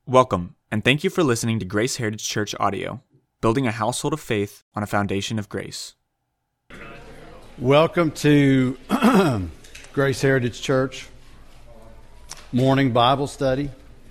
Welcome, and thank you for listening to Grace Heritage Church audio, building a household of faith on a foundation of grace. Welcome to Grace Heritage Church morning Bible study.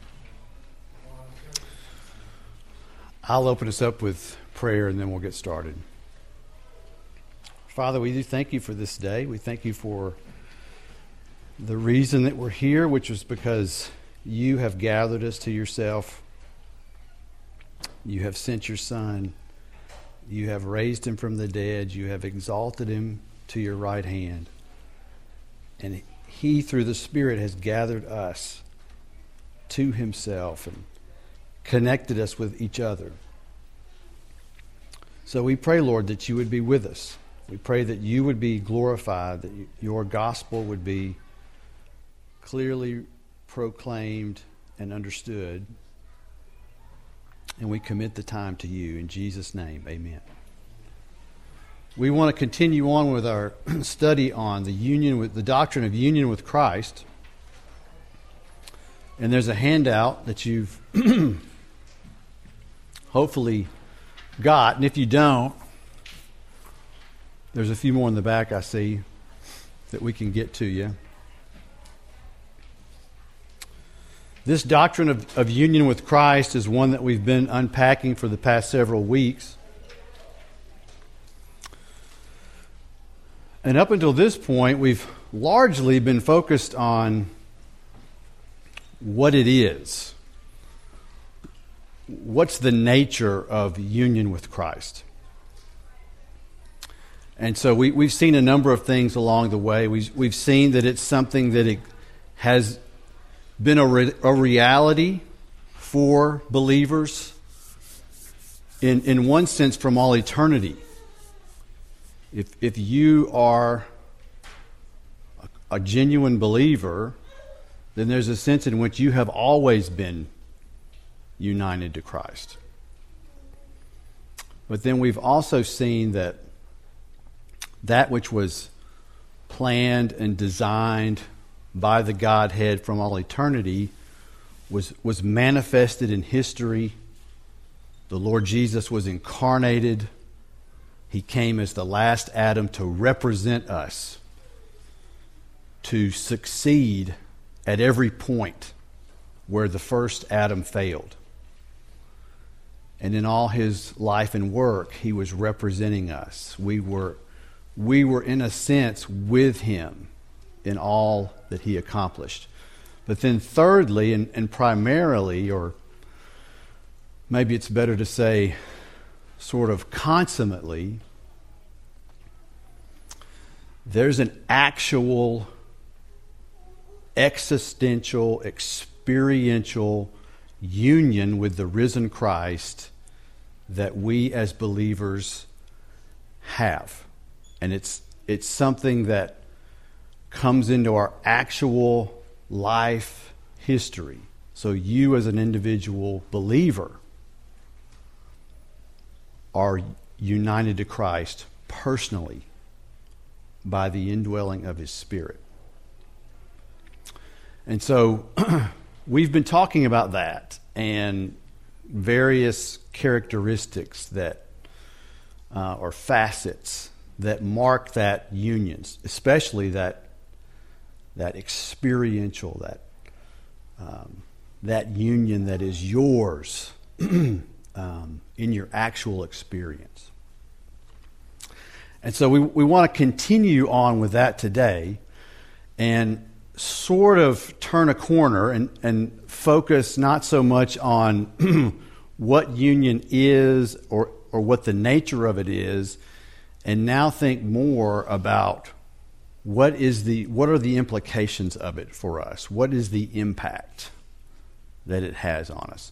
I'll open us up with prayer and then we'll get started. Father, we do thank you for this day. We thank you for the reason that we're here, which was because you have gathered us to yourself. You have sent your Son. You have raised him from the dead. You have exalted him to your right hand. And he, through the Spirit, has gathered us to himself and connected us with each other. So we pray, Lord, that you would be with us. We pray that you would be glorified, that your gospel would be clearly proclaimed and understood. And we commit the time to you. In Jesus' name, amen. We want to continue on with our study on the doctrine of union with Christ. And there's a handout that you've hopefully got. And if you don't, there's a few more in the back I see that we can get to you. This doctrine of union with Christ is one that we've been unpacking for the past several weeks. And up until this point, we've largely been focused on what it is. What's the nature of union with Christ? And so we've seen a number of things along the way. We've seen that it's something that it has been a reality for believers in one sense from all eternity. If you are a genuine believer, then there's a sense in which you have always been united to Christ. But then we've also seen that which was planned and designed by the Godhead from all eternity was manifested in history. The Lord Jesus was incarnated. He came as the last Adam to represent us, to succeed at every point where the first Adam failed. And in all his life and work, he was representing us. We were in a sense with him in all that he accomplished. But then thirdly, and primarily, or maybe it's better to say sort of consummately, there's an actual existential, experiential union with the risen Christ that we as believers have. And it's something that comes into our actual life history. So you as an individual believer are united to Christ personally by the indwelling of his Spirit. And so we've been talking about that and various characteristics that or facets that mark that union, especially that experiential, that union that is yours in your actual experience. And so we want to continue on with that today and sort of turn a corner and focus not so much on what union is or what the nature of it is, and now think more about what are the implications of it for us? What is the impact that it has on us?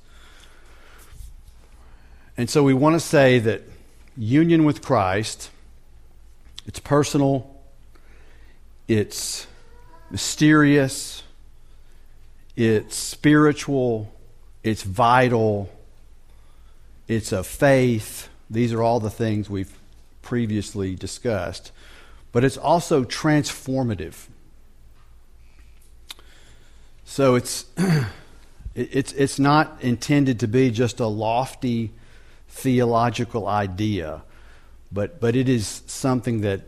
And so we want to say that union with Christ, it's personal, it's mysterious, it's spiritual, it's vital, it's of faith. These are all the things we've previously discussed. But it's also transformative. So It's not intended to be just a lofty theological idea, but it is something that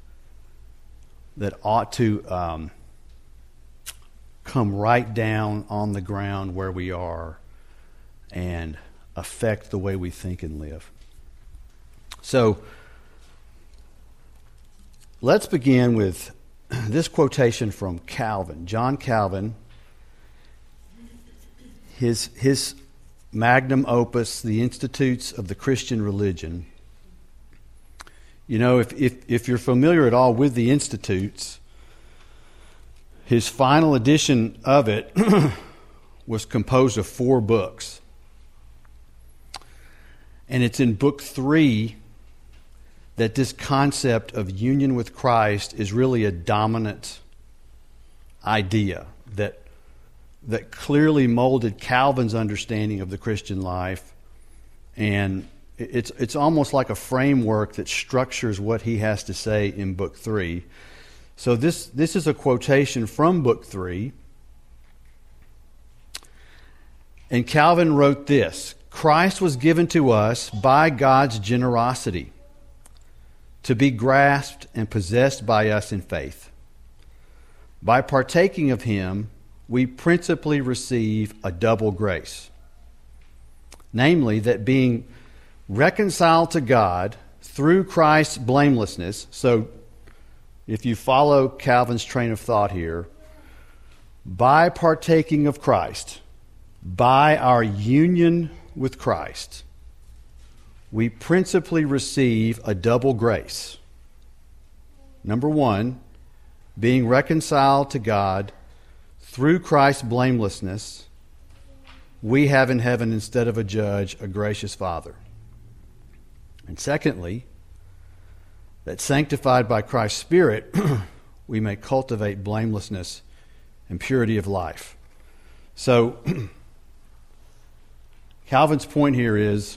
ought to come right down on the ground where we are and affect the way we think and live. So let's begin with this quotation from Calvin, John Calvin. His magnum opus, The Institutes of the Christian Religion. You know, if you're familiar at all with the Institutes, his final edition of it was composed of 4 books. And it's in book 3 that this concept of union with Christ is really a dominant idea that clearly molded Calvin's understanding of the Christian life, and it's almost like a framework that structures what he has to say in book 3. So this is a quotation from book 3, and Calvin wrote this: Christ was given to us by God's generosity to be grasped and possessed by us in faith. By partaking of him, we principally receive a double grace, namely that being reconciled to God through Christ's blamelessness. So if you follow Calvin's train of thought here, by partaking of Christ, by our union with Christ, we principally receive a double grace. Number 1, being reconciled to God through Christ's blamelessness, we have in heaven, instead of a judge, a gracious Father. And secondly, that sanctified by Christ's Spirit, we may cultivate blamelessness and purity of life. So, Calvin's point here is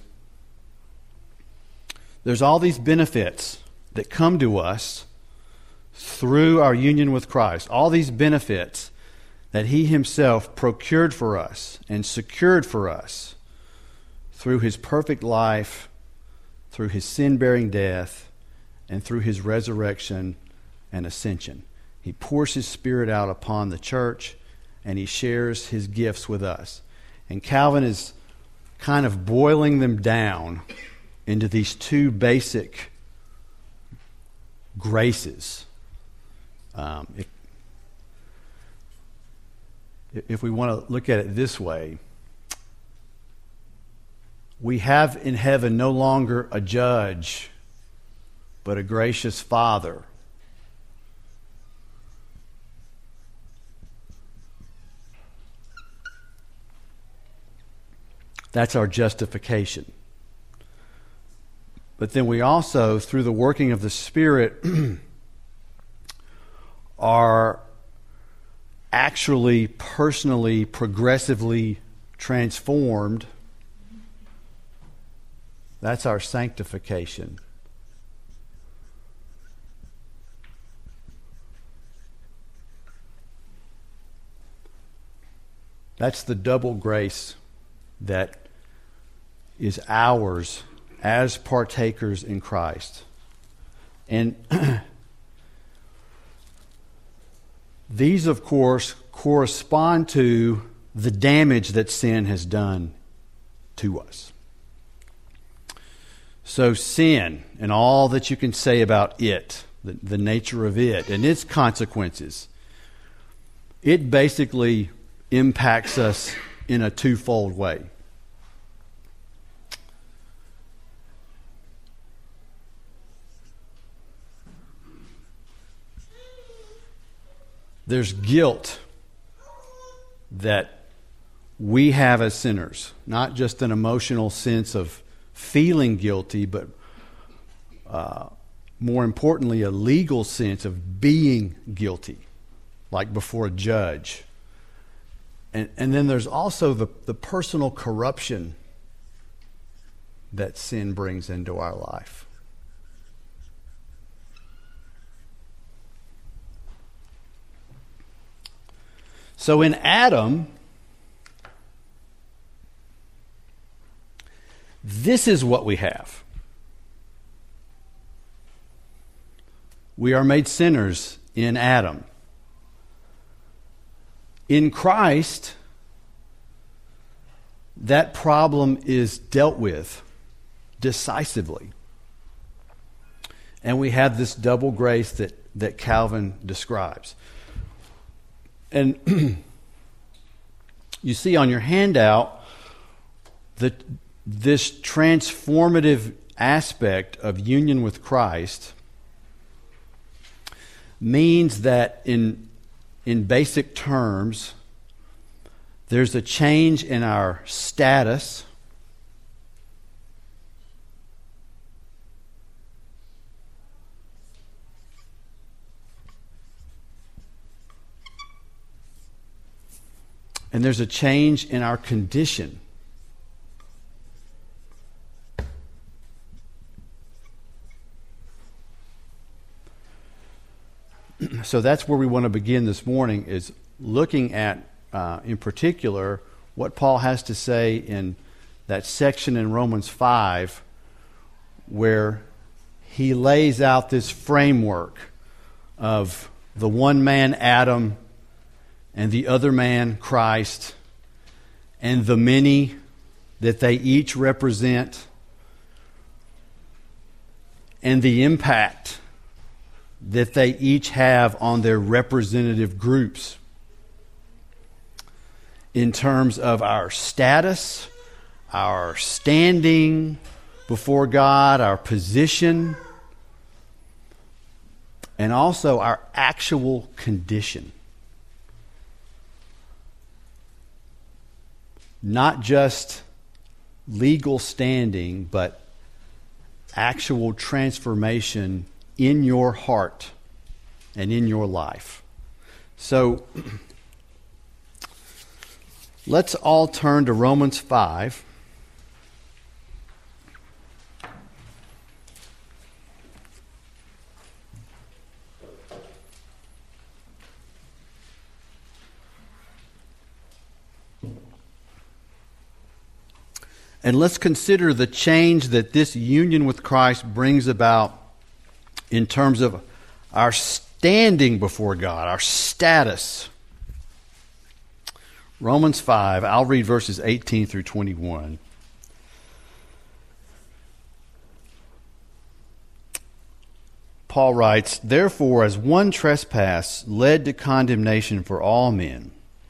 there's all these benefits that come to us through our union with Christ, all these benefits that he himself procured for us and secured for us through his perfect life, through his sin-bearing death, and through his resurrection and ascension. He pours his Spirit out upon the church, and he shares his gifts with us. And Calvin is kind of boiling them down into these 2 basic graces. If we want to look at it this way, we have in heaven no longer a judge, but a gracious Father. That's our justification. But then we also, through the working of the Spirit, are actually, personally, progressively transformed. That's our sanctification. That's the double grace that is ours as partakers in Christ. And these, of course, correspond to the damage that sin has done to us. So sin and all that you can say about it, the nature of it and its consequences, it basically impacts us in a 2-fold way. There's guilt that we have as sinners, not just an emotional sense of feeling guilty, but more importantly, a legal sense of being guilty, like before a judge. And then there's also the personal corruption that sin brings into our life. So in Adam, This is what we have. We are made sinners in Adam. In Christ, that problem is dealt with decisively. And we have this double grace that Calvin describes. And you see on your handout that this transformative aspect of union with Christ means that in basic terms, there's a change in our status, and there's a change in our condition. So that's where we want to begin this morning, is looking at, in particular, what Paul has to say in that section in Romans 5 where he lays out this framework of the one man, Adam, and the other man, Christ, and the many that they each represent, and the impact that they each have on their representative groups in terms of our status, our standing before God, our position, and also our actual condition. Not just legal standing, but actual transformation in your heart and in your life. So let's all turn to Romans 5. And let's consider the change that this union with Christ brings about in terms of our standing before God, our status. Romans 5, I'll read verses 18 through 21. Paul writes, "Therefore, as one trespass led to condemnation for all men,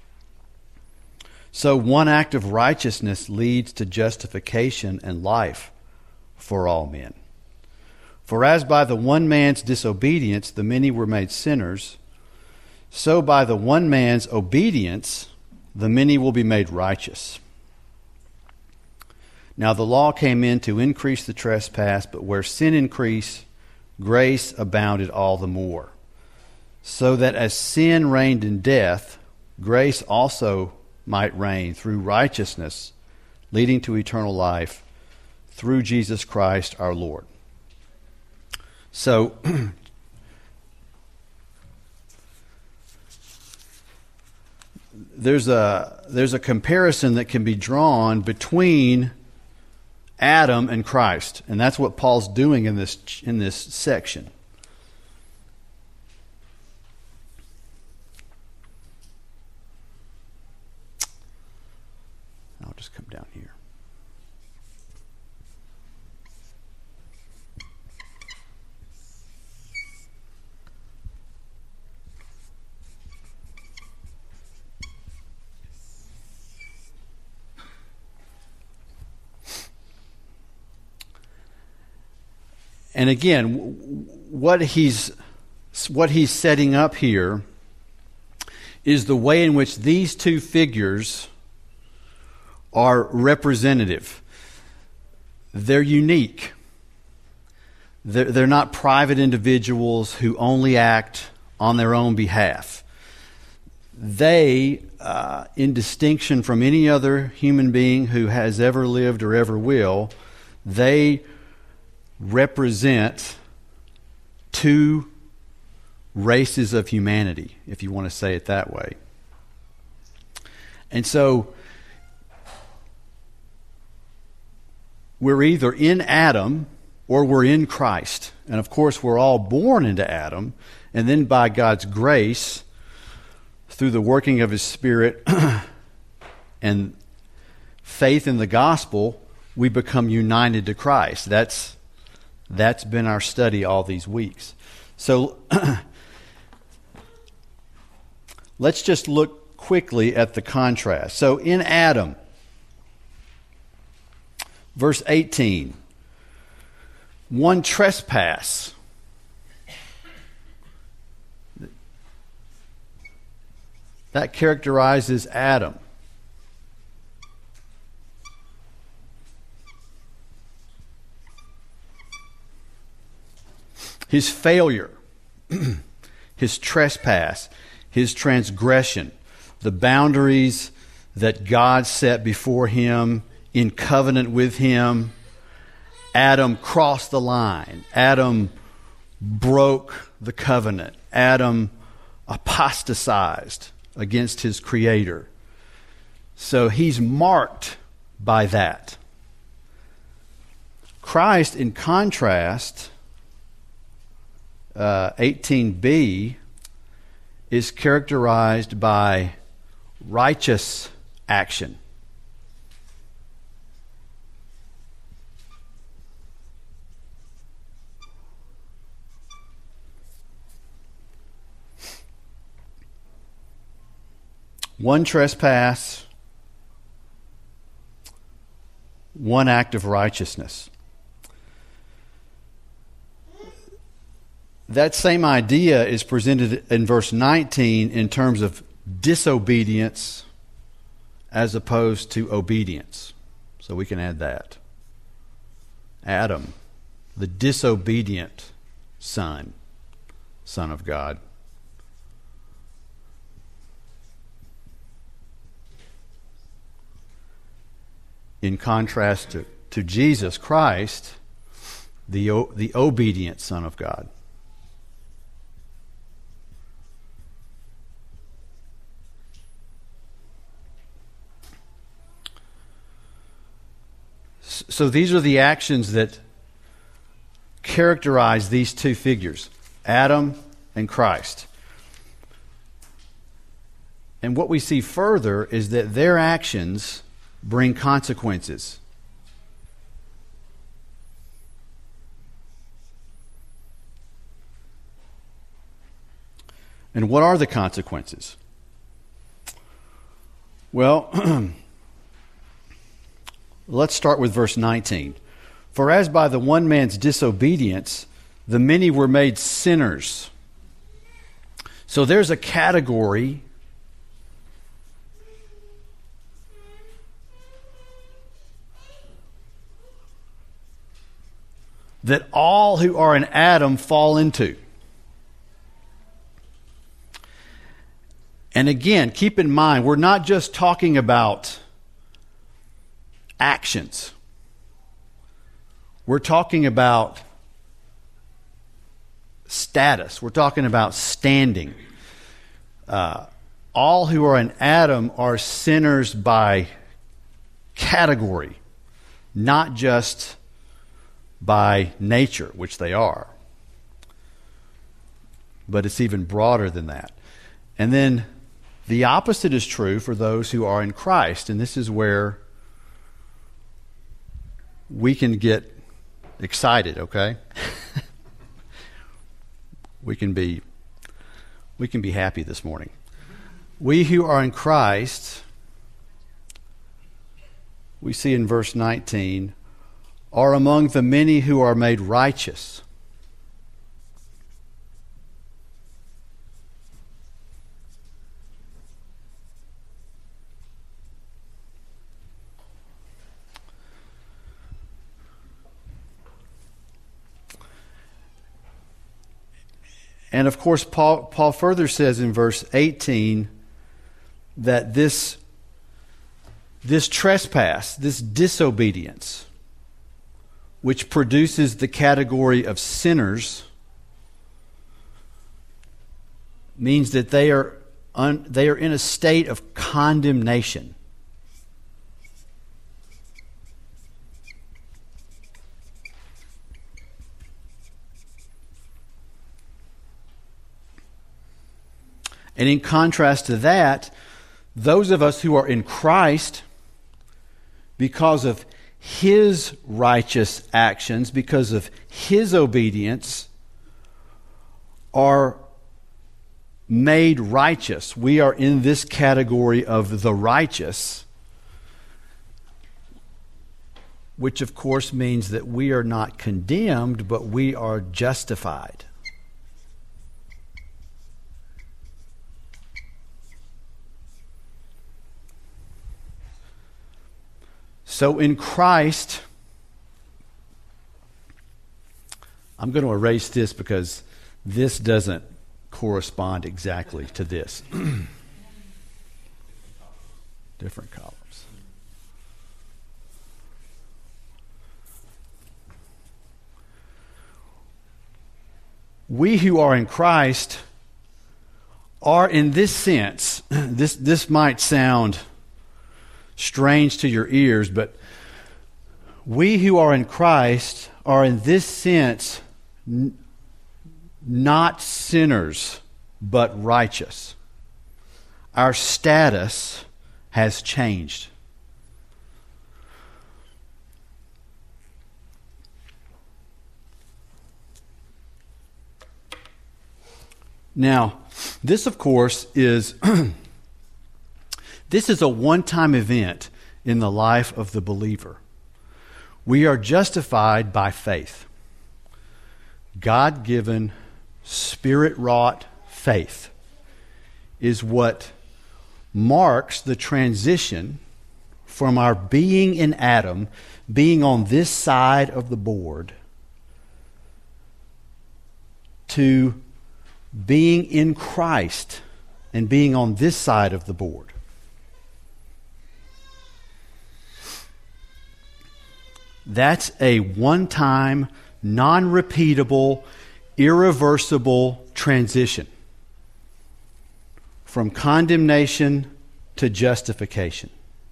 so one act of righteousness leads to justification and life for all men. For as by the one man's disobedience the many were made sinners, so by the one man's obedience the many will be made righteous. Now the law came in to increase the trespass, but where sin increased, grace abounded all the more. So that as sin reigned in death, grace also might reign through righteousness, leading to eternal life through Jesus Christ our Lord." So, there's a comparison that can be drawn between Adam and Christ, and that's what Paul's doing in this section. I'll just come down here. And again, what he's setting up here is the way in which these two figures are representative. They're unique. They're not private individuals who only act on their own behalf. They, in distinction from any other human being who has ever lived or ever will, they represent two races of humanity, if you want to say it that way. And so we're either in Adam or we're in Christ. And of course, we're all born into Adam, and then by God's grace, through the working of His Spirit and faith in the gospel, we become united to Christ. That's been our study all these weeks. So let's just look quickly at the contrast. So in Adam, verse 18, one trespass. That characterizes Adam. His failure, his trespass, his transgression, the boundaries that God set before him in covenant with him. Adam crossed the line. Adam broke the covenant. Adam apostatized against his Creator. So he's marked by that. Christ, in contrast, 18b, is characterized by righteous action. One trespass, one act of righteousness. That same idea is presented in verse 19 in terms of disobedience as opposed to obedience. So we can add that. Adam, the disobedient son of God. In contrast to Jesus Christ, the obedient Son of God. So these are the actions that characterize these two figures, Adam and Christ. And what we see further is that their actions bring consequences. And what are the consequences? Well, let's start with verse 19. For as by the one man's disobedience, the many were made sinners. So there's a category that all who are in Adam fall into. And again, keep in mind, we're not just talking about actions. We're talking about status. We're talking about standing. All who are in Adam are sinners by category, not just by nature, which they are. But it's even broader than that. And then the opposite is true for those who are in Christ, and this is where we can get excited, okay? we can be happy this morning. We who are in Christ, we see in verse 19, are among the many who are made righteous. And of course, Paul further says in verse 18 that this trespass, this disobedience, which produces the category of sinners, means that they are in a state of condemnation. And in contrast to that, those of us who are in Christ, because of His righteous actions, because of His obedience, are made righteous. We are in this category of the righteous, which of course means that we are not condemned, but we are justified. So in Christ, I'm going to erase this because this doesn't correspond exactly to this. Different columns. We who are in Christ are, in this sense, this might sound strange to your ears, but we who are in Christ are in this sense not sinners, but righteous. Our status has changed. Now, this, of course, is this is a one-time event in the life of the believer. We are justified by faith. God-given, Spirit-wrought faith is what marks the transition from our being in Adam, being on this side of the board, to being in Christ and being on this side of the board. That's a one-time, non-repeatable, irreversible transition from condemnation to justification.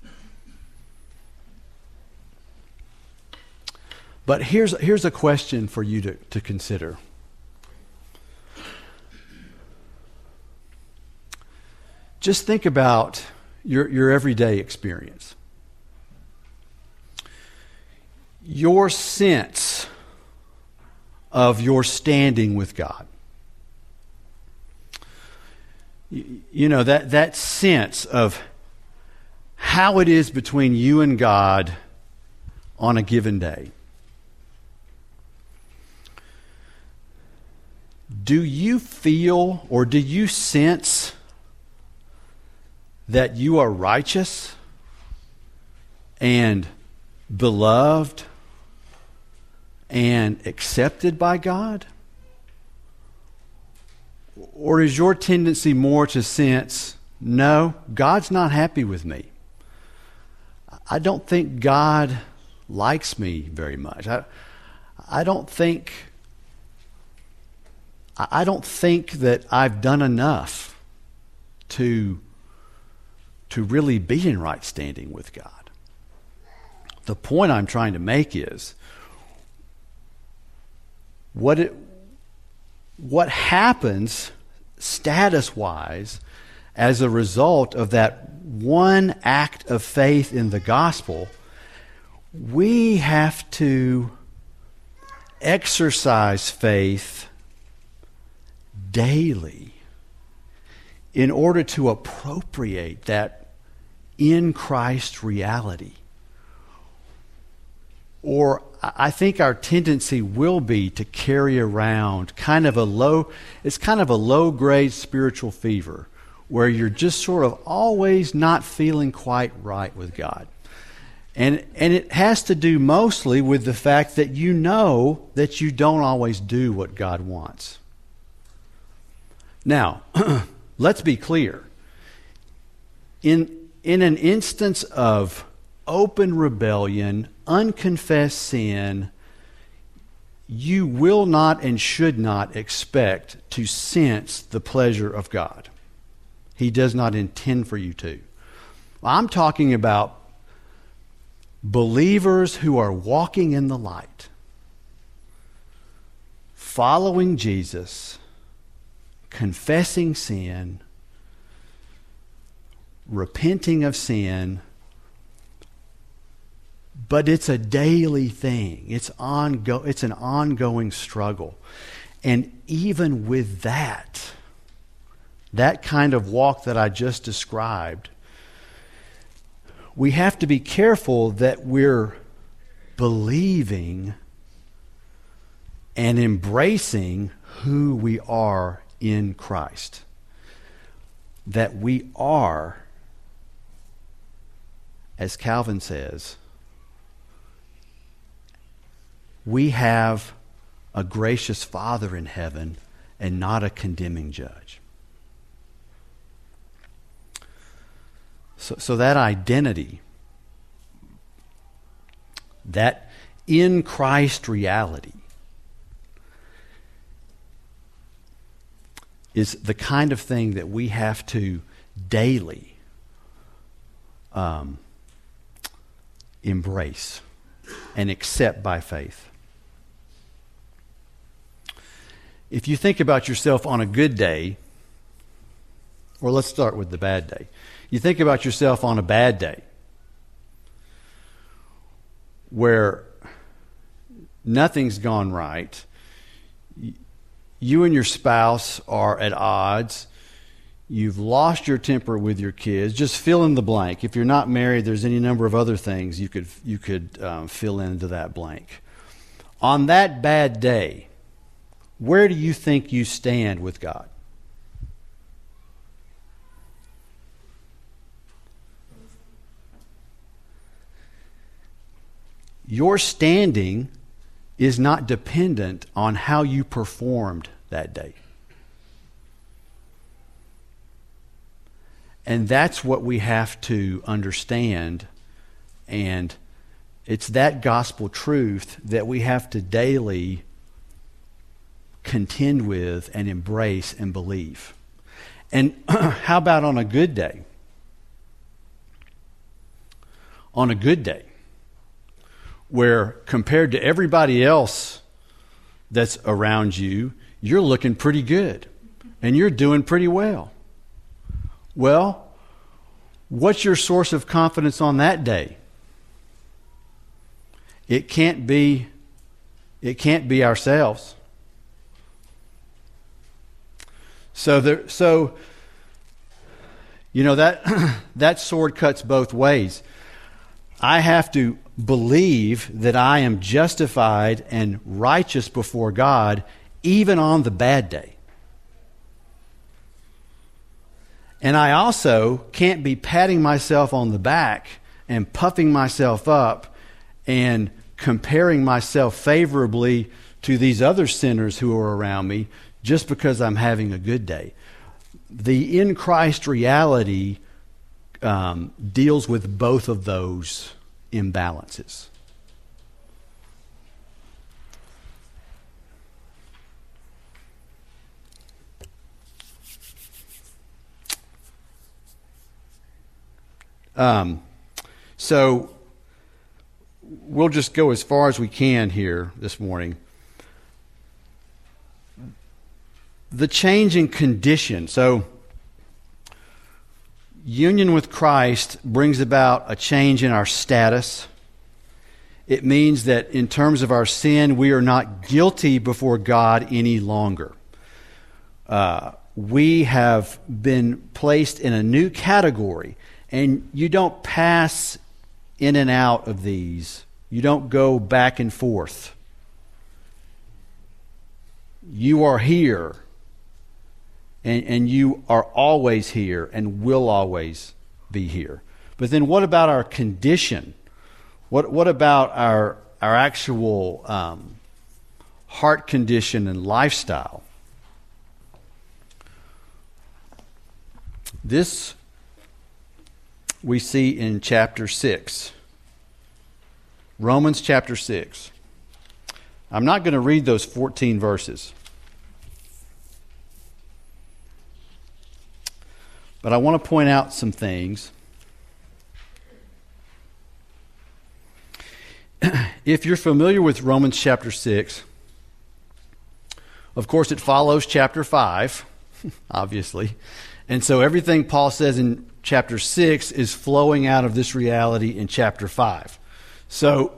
But here's a question for you to consider. Just think about your everyday experience. Your sense of your standing with God. You know, that sense of how it is between you and God on a given day. Do you feel or do you sense that you are righteous and beloved and accepted by God? Or is your tendency more to sense, no, God's not happy with me. I don't think God likes me very much. I don't think that I've done enough to really be in right standing with God. The point I'm trying to make is what happens status-wise as a result of that one act of faith in the gospel. We have to exercise faith daily in order to appropriate that in Christ reality. Or I think our tendency will be to carry around kind of a low-grade spiritual fever where you're just sort of always not feeling quite right with God. And it has to do mostly with the fact that you know that you don't always do what God wants. Now, let's be clear. In an instance of open rebellion, unconfessed sin, you will not and should not expect to sense the pleasure of God. He does not intend for you to. I'm talking about believers who are walking in the light, following Jesus, confessing sin, repenting of sin, but it's a daily thing. It's an ongoing struggle. And even with that kind of walk that I just described, we have to be careful that we're believing and embracing who we are in Christ. That we are, as Calvin says, we have a gracious Father in heaven and not a condemning judge. So that identity, that in Christ reality, is the kind of thing that we have to daily embrace and accept by faith. If you think about yourself on a good day, or let's start with the bad day. You think about yourself on a bad day where nothing's gone right. You and your spouse are at odds. You've lost your temper with your kids. Just fill in the blank. If you're not married, there's any number of other things you could fill into that blank. On that bad day, where do you think you stand with God? Your standing is not dependent on how you performed that day. And that's what we have to understand. And it's that gospel truth that we have to daily contend with and embrace and believe. And how about on a good day? On a good day, where compared to everybody else that's around you, you're looking pretty good and you're doing pretty well. Well, what's your source of confidence on that day? It can't be ourselves. So you know that sword cuts both ways. I have to believe that I am justified and righteous before God even on the bad day. And I also can't be patting myself on the back and puffing myself up and comparing myself favorably to these other sinners who are around me just because I'm having a good day. The in Christ reality deals with both of those imbalances. So we'll just go as far as we can here this morning. The change in condition. So union with Christ brings about a change in our status. It means that in terms of our sin, we are not guilty before God any longer. We have been placed in a new category, and you don't pass in and out of these. You don't go back and forth. You are here. And you are always here and will always be here. But then what about our condition? What about our actual heart condition and lifestyle? This we see in chapter 6. Romans chapter 6. I'm not going to read those 14 verses. But I want to point out some things. If you're familiar with Romans chapter 6, of course it follows chapter 5, obviously. And so everything Paul says in chapter 6 is flowing out of this reality in chapter 5. So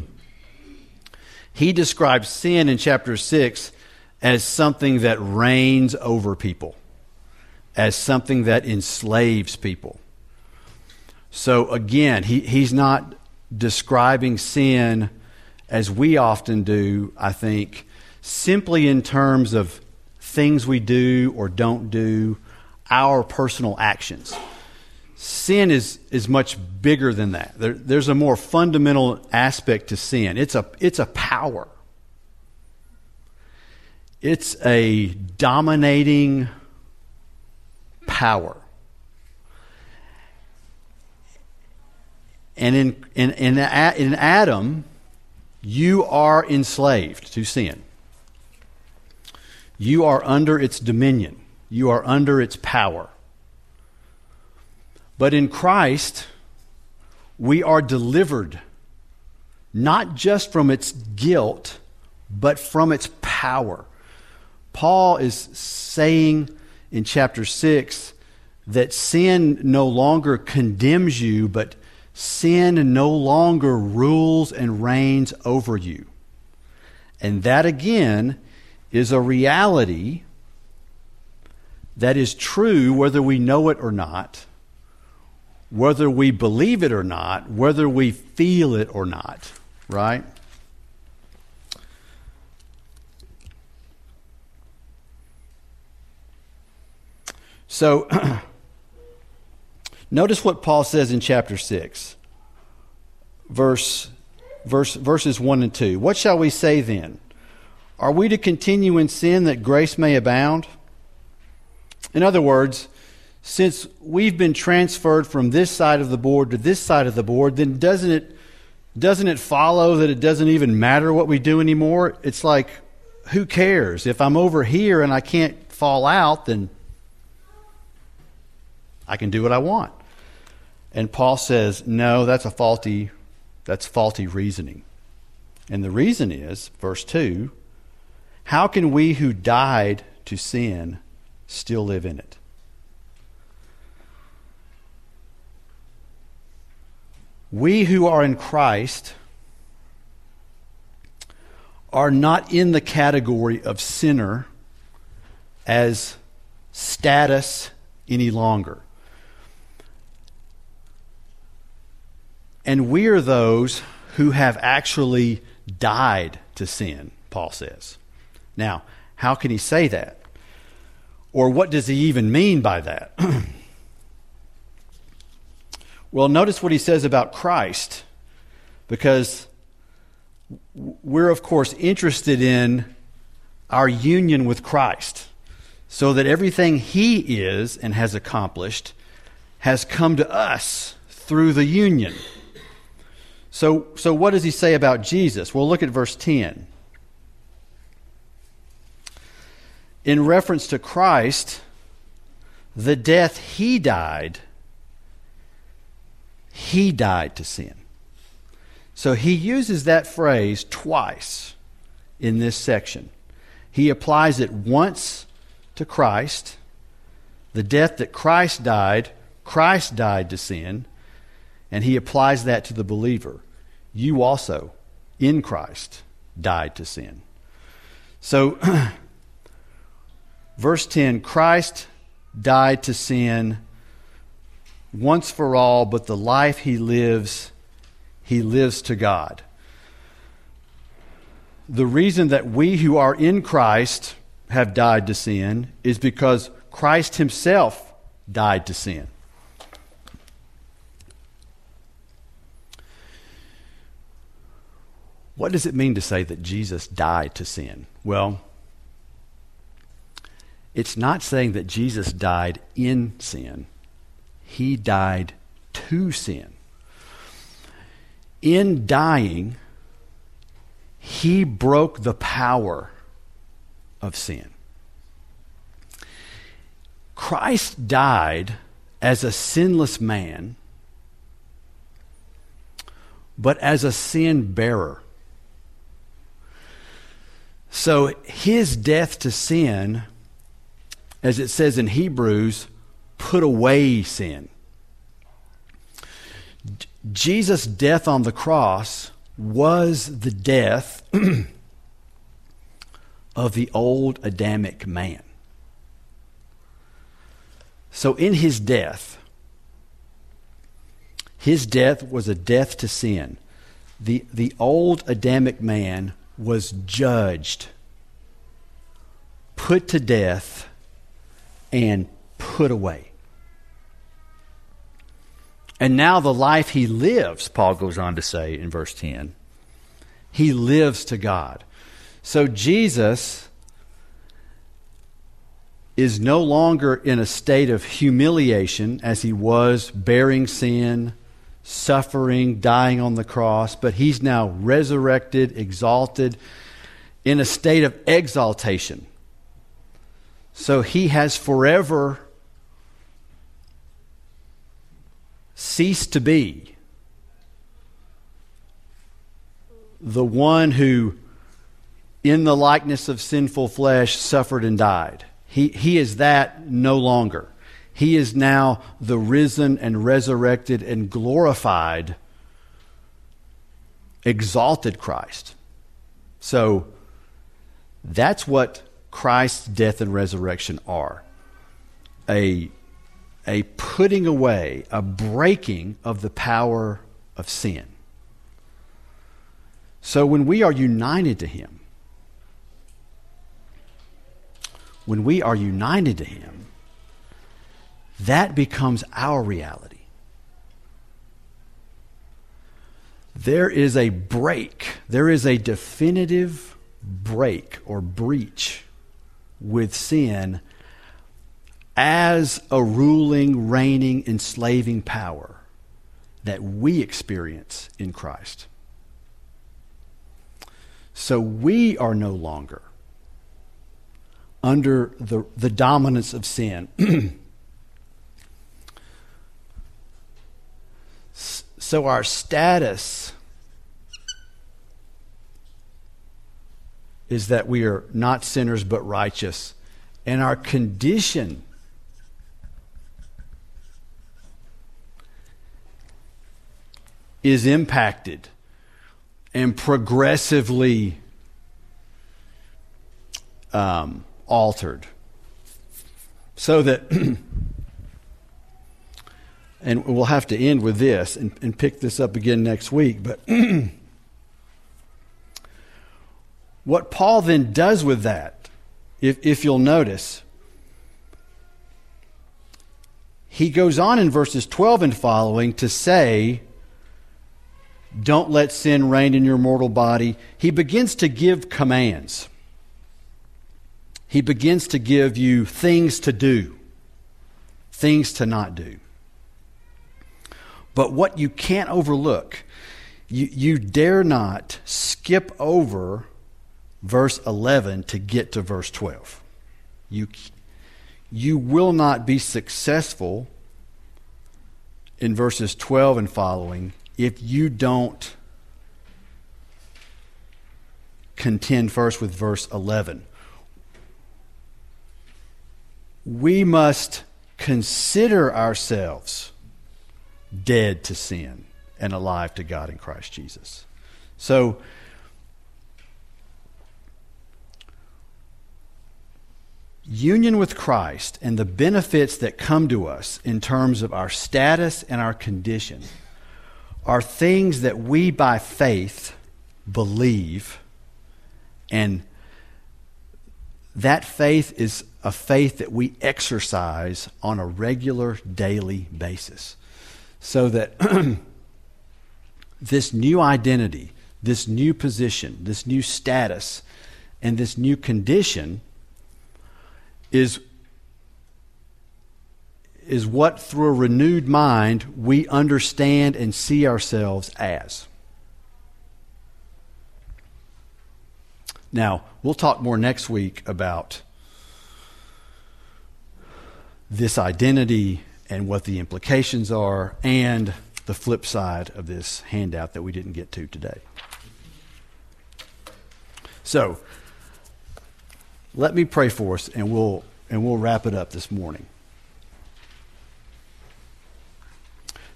he describes sin in chapter 6 as something that reigns over people, as something that enslaves people. So again, he's not describing sin as we often do, I think, simply in terms of things we do or don't do, our personal actions. Sin is much bigger than that. There's a more fundamental aspect to sin. It's a power. It's a dominating power. And in Adam, you are enslaved to sin. You are under its dominion. You are under its power. But in Christ, we are delivered not just from its guilt, but from its power. Paul is saying in chapter 6 that sin no longer condemns you, but sin no longer rules and reigns over you. And that again is a reality that is true whether we know it or not, whether we believe it or not, whether we feel it or not, right? So, notice what Paul says in chapter 6, verses 1 and 2. What shall we say then? Are we to continue in sin that grace may abound? In other words, since we've been transferred from this side of the board to this side of the board, then doesn't it follow that it doesn't even matter what we do anymore? It's like, who cares? If I'm over here and I can't fall out, then I can do what I want. And Paul says, no, that's faulty reasoning. And the reason is, verse 2, how can we who died to sin still live in it? We who are in Christ are not in the category of sinner as status any longer. And we are those who have actually died to sin, Paul says. Now, how can he say that? Or what does he even mean by that? Well, notice what he says about Christ, because we're, of course, interested in our union with Christ, so that everything he is and has accomplished has come to us through the union. So what does he say about Jesus? Well, look at verse 10. In reference to Christ, the death he died to sin. So he uses that phrase twice in this section. He applies it once to Christ, the death that Christ died to sin, and he applies that to the believer. You also, in Christ, died to sin. So, verse 10, Christ died to sin once for all, but the life he lives to God. The reason that we who are in Christ have died to sin is because Christ himself died to sin. What does it mean to say that Jesus died to sin? Well, it's not saying that Jesus died in sin. He died to sin. In dying, he broke the power of sin. Christ died as a sinless man, but as a sin bearer. So his death to sin, as it says in Hebrews, put away sin. Jesus' death on the cross was the death of the old Adamic man. So in his death was a death to sin. The old Adamic man was judged, put to death, and put away. And now the life he lives, Paul goes on to say in verse 10, he lives to God. So Jesus is no longer in a state of humiliation as he was, bearing sin, suffering, dying on the cross, but he's now resurrected, exalted, in a state of exaltation. So he has forever ceased to be the one who, in the likeness of sinful flesh, suffered and died. He is that no longer. He is now the risen and resurrected and glorified, exalted Christ. So that's what Christ's death and resurrection are. A putting away, a breaking of the power of sin. So when we are united to him, that becomes our reality. There is a break. There is a definitive break or breach with sin as a ruling, reigning, enslaving power that we experience in Christ. So we are no longer under the dominance of sin. So our status is that we are not sinners but righteous. And our condition is impacted and progressively altered. So that, and we'll have to end with this and pick this up again next week, but what Paul then does with that, if you'll notice, he goes on in verses 12 and following to say, don't let sin reign in your mortal body. He begins to give commands. He begins to give you things to do, things to not do. But what you can't overlook, you dare not skip over verse 11 to get to verse 12. You will not be successful in verses 12 and following if you don't contend first with verse 11. We must consider ourselves dead to sin and alive to God in Christ Jesus. So, union with Christ and the benefits that come to us in terms of our status and our condition are things that we by faith believe, and that faith is a faith that we exercise on a regular daily basis. So that this new identity, this new position, this new status, and this new condition is what, through a renewed mind, we understand and see ourselves as. Now, we'll talk more next week about this identity and what the implications are, and the flip side of this handout that we didn't get to today. So, let me pray for us, and we'll wrap it up this morning.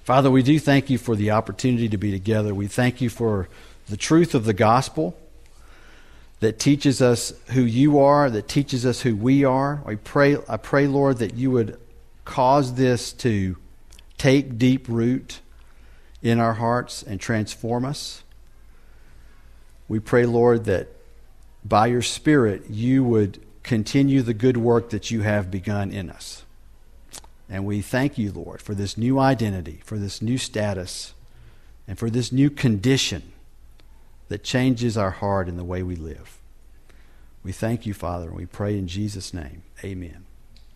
Father, we do thank you for the opportunity to be together. We thank you for the truth of the gospel that teaches us who you are, that teaches us who we are. I pray, Lord, that you would cause this to take deep root in our hearts and transform us. We pray, Lord, that by your Spirit you would continue the good work that you have begun in us. And we thank you, Lord, for this new identity, for this new status, and for this new condition that changes our heart and the way we live. We thank you, Father, and we pray in Jesus' name. Amen.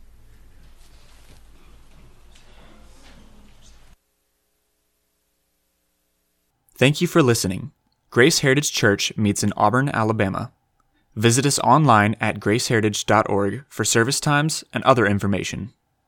Thank you for listening. Grace Heritage Church meets in Auburn, Alabama. Visit us online at graceheritage.org for service times and other information.